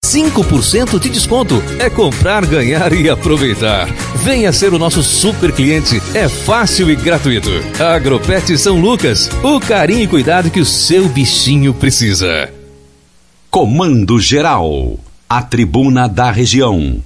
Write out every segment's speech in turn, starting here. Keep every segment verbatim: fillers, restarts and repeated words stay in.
cinco por cento de desconto. É comprar, ganhar e aproveitar. Venha ser o nosso super cliente. É fácil e gratuito. Agropet São Lucas. O carinho e cuidado que o seu bichinho precisa. Comando Geral. A tribuna da região.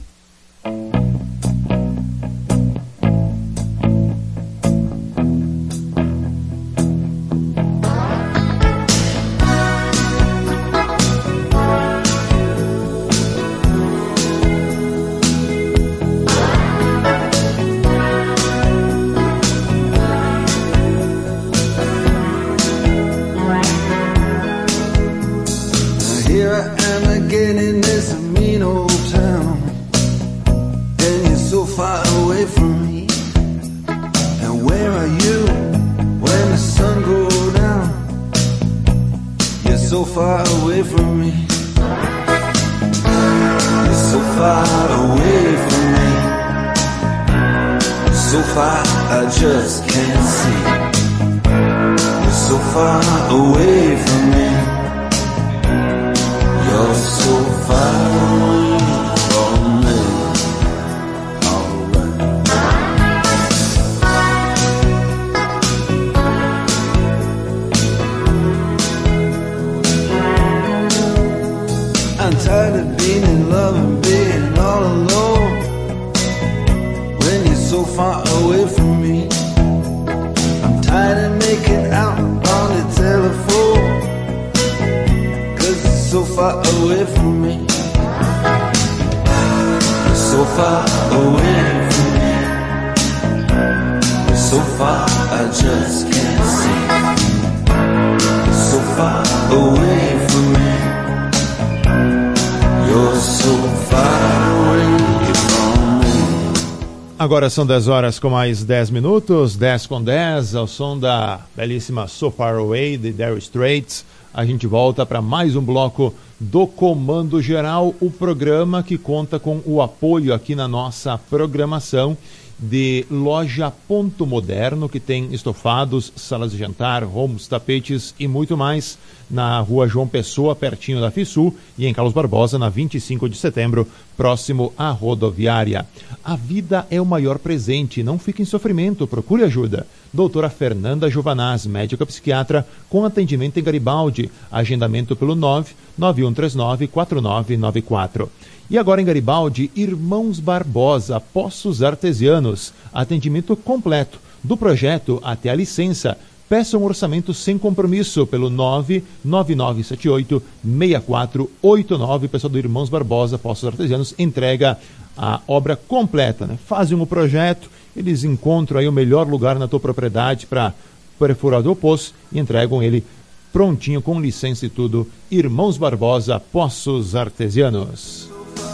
Agora são dez horas com mais dez minutos, dez com dez, ao som da belíssima So Far Away, de Dire Straits. A gente volta para mais um bloco do Comando Geral, o programa que conta com o apoio aqui na nossa programação de Loja Ponto Moderno, que tem estofados, salas de jantar, homes, tapetes e muito mais, na rua João Pessoa, pertinho da FISU, e em Carlos Barbosa, na vinte e cinco de setembro, próximo à rodoviária. A vida é o maior presente, não fique em sofrimento, procure ajuda. Doutora Fernanda Giovanaz, médica psiquiatra, com atendimento em Garibaldi, agendamento pelo nove nove um três nove quatro nove nove quatro. E agora em Garibaldi, Irmãos Barbosa, Poços Artesianos, atendimento completo, do projeto até a licença. Peça um orçamento sem compromisso pelo nove nove nove sete oito seis quatro oito nove. Pessoal do Irmãos Barbosa, Poços Artesianos, entrega a obra completa, né? Fazem um projeto, eles encontram aí o melhor lugar na tua propriedade para perfurar o poço e entregam ele prontinho, com licença e tudo. Irmãos Barbosa, Poços Artesianos.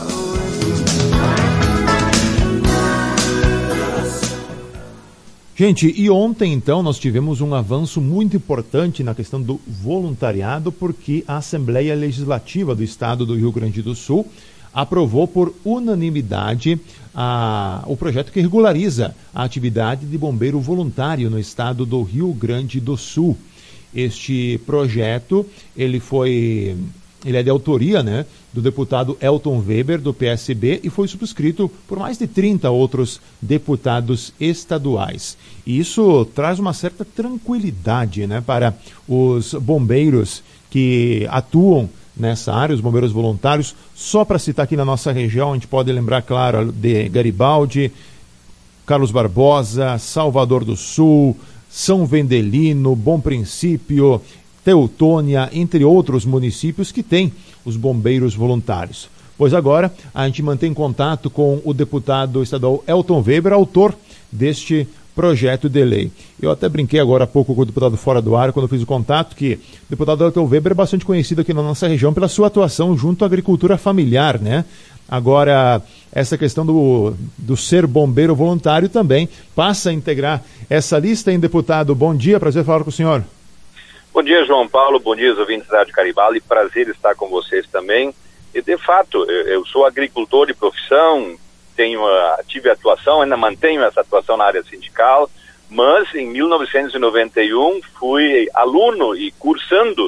Gente, e ontem então nós tivemos um avanço muito importante na questão do voluntariado, porque a Assembleia Legislativa do Estado do Rio Grande do Sul aprovou por unanimidade a, o projeto que regulariza a atividade de bombeiro voluntário no estado do Rio Grande do Sul. Este projeto, ele foi... Ele é de autoria, né, do deputado Elton Weber, do P S B, e foi subscrito por mais de trinta outros deputados estaduais. E isso traz uma certa tranquilidade, né, para os bombeiros que atuam nessa área, os bombeiros voluntários. Só para citar aqui na nossa região, a gente pode lembrar, claro, de Garibaldi, Carlos Barbosa, Salvador do Sul, São Vendelino, Bom Princípio, Teutônia, entre outros municípios que têm os bombeiros voluntários. Pois agora a gente mantém contato com o deputado estadual Elton Weber, autor deste projeto de lei. Eu até brinquei agora há pouco com o deputado fora do ar, quando eu fiz o contato, que o deputado Elton Weber é bastante conhecido aqui na nossa região pela sua atuação junto à agricultura familiar, né? Agora, essa questão do, do ser bombeiro voluntário também passa a integrar essa lista, hein, deputado? Bom dia, prazer falar com o senhor. Bom dia, João Paulo, bom dia, os ouvintes da Rádio Garibaldi, prazer estar com vocês também. E, de fato, eu, eu sou agricultor de profissão, tenho, uh, tive atuação, ainda mantenho essa atuação na área sindical, mas em mil novecentos e noventa e um fui aluno e cursando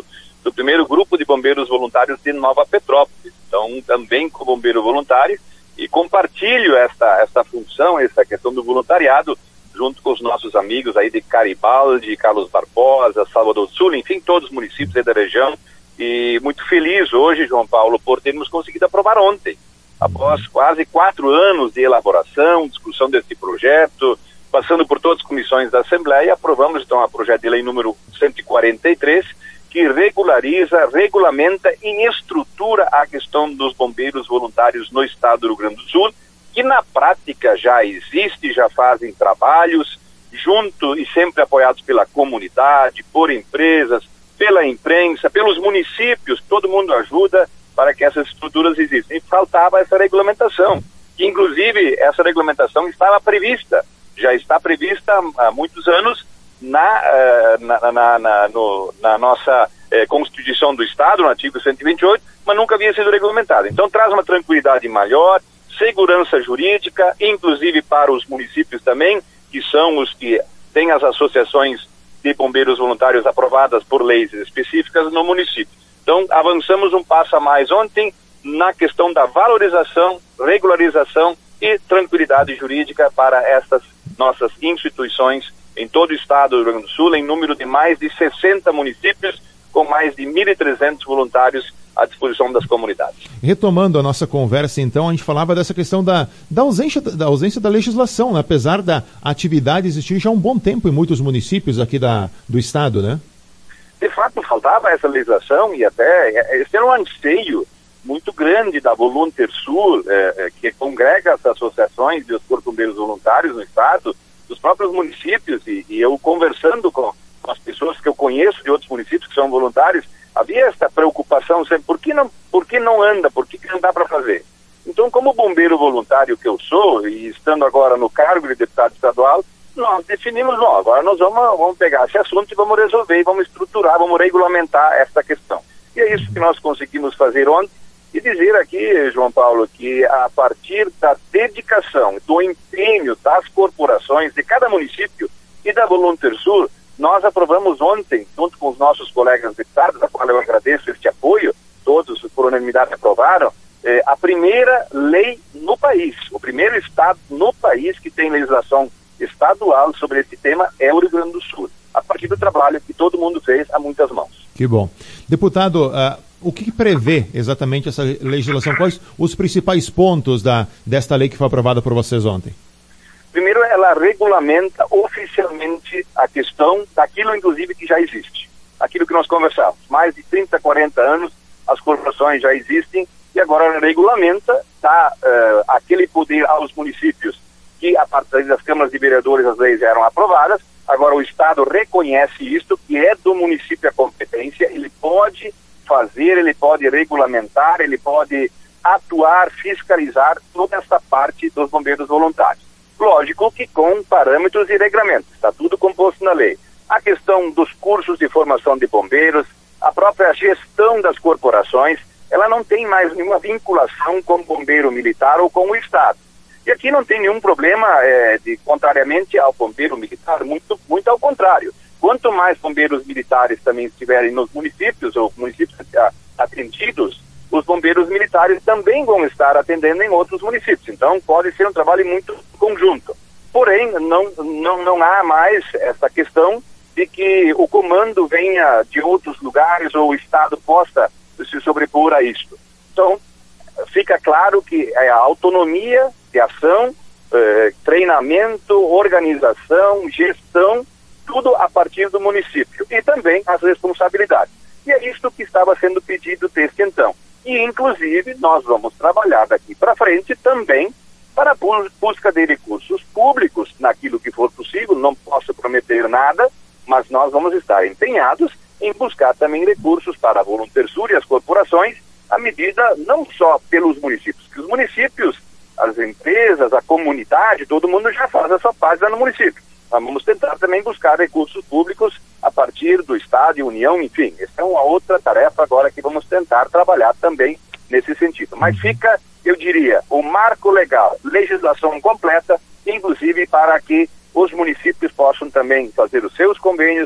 do primeiro grupo de bombeiros voluntários de Nova Petrópolis. Então, também como bombeiro voluntário, e compartilho esta, esta função, essa questão do voluntariado, junto com os nossos amigos aí de Garibaldi, Carlos Barbosa, Salvador do Sul, enfim, todos os municípios aí da região. E muito feliz hoje, João Paulo, por termos conseguido aprovar ontem, após quase quatro anos de elaboração, discussão desse projeto, passando por todas as comissões da Assembleia, aprovamos então a projeto de lei número cento e quarenta e três, que regulariza, regulamenta e estrutura a questão dos bombeiros voluntários no estado do Rio Grande do Sul, que na prática já existe, já fazem trabalhos junto e sempre apoiados pela comunidade, por empresas, pela imprensa, pelos municípios, todo mundo ajuda para que essas estruturas existam. E faltava essa regulamentação, que inclusive essa regulamentação estava prevista, já está prevista há muitos anos na, na, na, na, no, na nossa eh, Constituição do Estado, no artigo cento e vinte e oito, mas nunca havia sido regulamentada. Então traz uma tranquilidade maior, segurança jurídica, inclusive para os municípios também, que são os que têm as associações de bombeiros voluntários aprovadas por leis específicas no município. Então, avançamos um passo a mais ontem na questão da valorização, regularização e tranquilidade jurídica para estas nossas instituições em todo o estado do Rio Grande do Sul, em número de mais de sessenta municípios, com mais de mil e trezentos voluntários à disposição das comunidades. Retomando a nossa conversa, então, a gente falava dessa questão da, da, ausência, da ausência da legislação, né? Apesar da atividade existir já há um bom tempo em muitos municípios aqui da, do estado, né? De fato, faltava essa legislação e até esse era um anseio muito grande da Volunter Sul, é, que congrega as associações e os corpos bombeiros voluntários no estado, dos próprios municípios, e, e eu conversando com, com as pessoas que eu conheço de outros municípios que são voluntários, havia essa preocupação sempre, por que não, por que não anda, por que, que não dá para fazer? Então, como bombeiro voluntário que eu sou, e estando agora no cargo de deputado estadual, nós definimos, não, agora nós vamos, vamos pegar esse assunto e vamos resolver, e vamos estruturar, vamos regulamentar esta questão. E é isso que nós conseguimos fazer ontem, e dizer aqui, João Paulo, que a partir da dedicação, do empenho das corporações de cada município e da Volunter Sul, nós aprovamos ontem, junto com os nossos colegas deputados, a qual eu agradeço este apoio, todos por unanimidade aprovaram, eh, a primeira lei no país, o primeiro estado no país que tem legislação estadual sobre esse tema é o Rio Grande do Sul, a partir do trabalho que todo mundo fez a muitas mãos. Que bom. Deputado, uh, o que prevê exatamente essa legislação? Quais os principais pontos da, desta lei que foi aprovada por vocês ontem? Primeiro, ela regulamenta oficialmente a questão daquilo, inclusive, que já existe. Aquilo que nós conversamos. Mais de trinta, quarenta anos, as corporações já existem e agora ela regulamenta, dá uh, aquele poder aos municípios que, a partir das câmaras de vereadores, as leis eram aprovadas. Agora o Estado reconhece isto, que é do município a competência, ele pode fazer, ele pode regulamentar, ele pode atuar, fiscalizar toda essa parte dos bombeiros voluntários. Lógico que com parâmetros e regramentos, está tudo composto na lei. A questão dos cursos de formação de bombeiros, a própria gestão das corporações, ela não tem mais nenhuma vinculação com o bombeiro militar ou com o Estado. E aqui não tem nenhum problema, é, de, contrariamente ao bombeiro militar, muito, muito ao contrário. Quanto mais bombeiros militares também estiverem nos municípios, ou municípios atendidos, os bombeiros militares também vão estar atendendo em outros municípios. Então, pode ser um trabalho muito conjunto. Porém, não, não, não há mais essa questão de que o comando venha de outros lugares ou o Estado possa se sobrepor a isto. Então, fica claro que a autonomia de ação, eh, treinamento, organização, gestão, tudo a partir do município. E também as responsabilidades. E é isto que estava sendo pedido desde então. E, inclusive, nós vamos trabalhar daqui para frente também para a busca de recursos públicos, naquilo que for possível. Não posso prometer nada, mas nós vamos estar empenhados em buscar também recursos para a Volunter Sul e as corporações, à medida não só pelos municípios, que os municípios, as empresas, a comunidade, todo mundo já faz a sua parte lá no município. Nós vamos tentar também buscar recursos públicos a partir do Estado e União, enfim. Essa é uma outra tarefa agora que vamos tentar trabalhar também nesse sentido. Mas fica, eu diria, o marco legal, legislação completa, inclusive para que os municípios possam também fazer os seus convênios,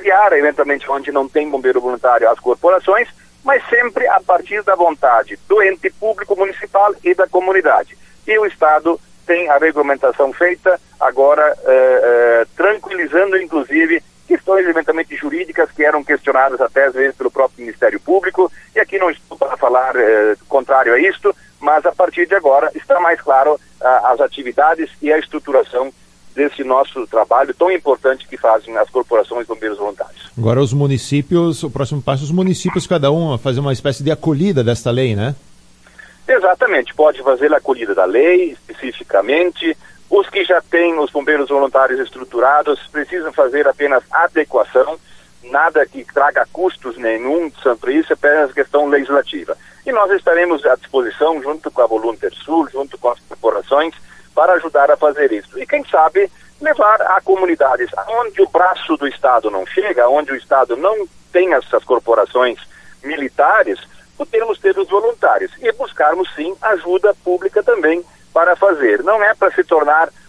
criar, eventualmente, onde não tem bombeiro voluntário, as corporações, mas sempre a partir da vontade do ente público municipal e da comunidade. E o Estado tem a regulamentação feita, agora eh, eh, tranquilizando, inclusive, questões eventualmente jurídicas que eram questionadas até às vezes pelo próprio Ministério Público, e aqui não estou para falar eh, contrário a isto, mas a partir de agora está mais claro ah, as atividades e a estruturação desse nosso trabalho tão importante que fazem as corporações de bombeiros voluntários. Agora os municípios, o próximo passo, os municípios, cada um fazer uma espécie de acolhida desta lei, né? Exatamente, pode fazer a acolhida da lei, especificamente. Os que já têm os bombeiros voluntários estruturados precisam fazer apenas adequação, nada que traga custos nenhum, santo isso, é apenas questão legislativa. E nós estaremos à disposição, junto com a Volunter Sul, junto com as corporações, para ajudar a fazer isso. E quem sabe, levar a comunidades onde o braço do Estado não chega, onde o Estado não tem essas corporações militares, podemos ter os voluntários e buscarmos sim ajuda pública também para fazer. Não é para se tornar